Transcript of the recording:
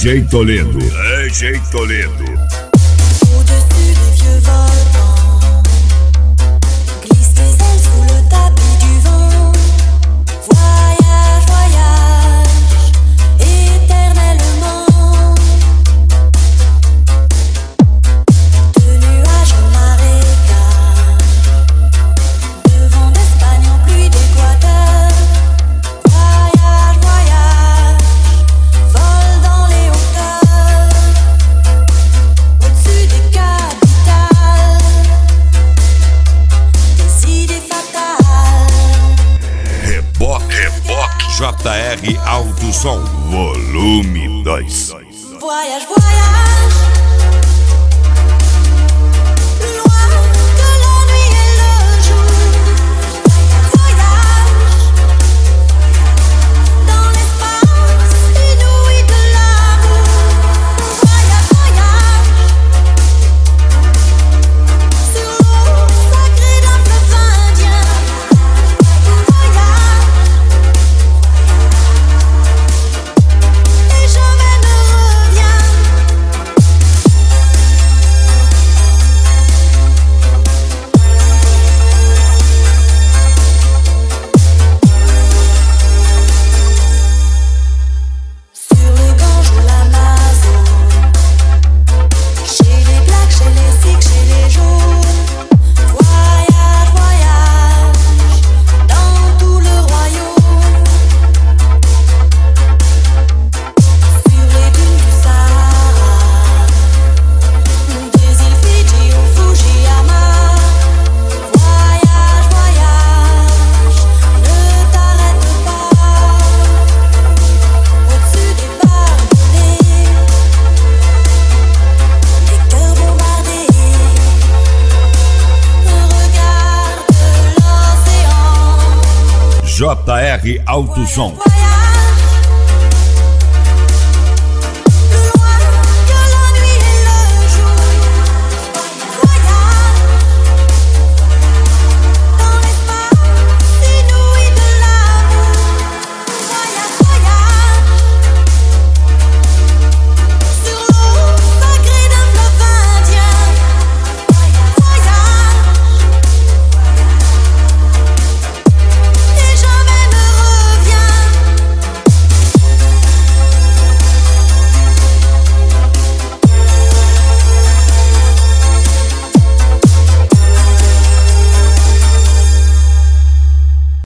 DJ Toledo. DJ Toledo. Au-dessus des vieux volcans, glisse tes ailes sous le tapis du vent. Voyage, voyage, éternellement. De nuages en marécage, de vent d'Espagne en pluie d'Équateur. Voyage, voyage, vol dans les hauteurs. Au-dessus des capitales, des idées fatales. Reboque JR Alto Som, volume 2. Voyage, voyage, plus loin que la nuit et le jour. Voyage, dans l'espace inouï de l'amour. Voyage, voyage, sur l'eau sacrée d'un fleuve indien. Voyage, et jamais ne reviens. Sur le Gange ou l'Amazone, chez les Blacks, chez les Sikhs, chez les Jaunes. Voyage, voyage, dans tout le royaume. Sur les dunes du Sahara, des îles Fidji au Fujiyama. Voyage, voyage, ne t'arrête pas. Au-dessus des barbelés, les cœurs bombardés. Regarde l'océan. JR Alto Som. Voyage,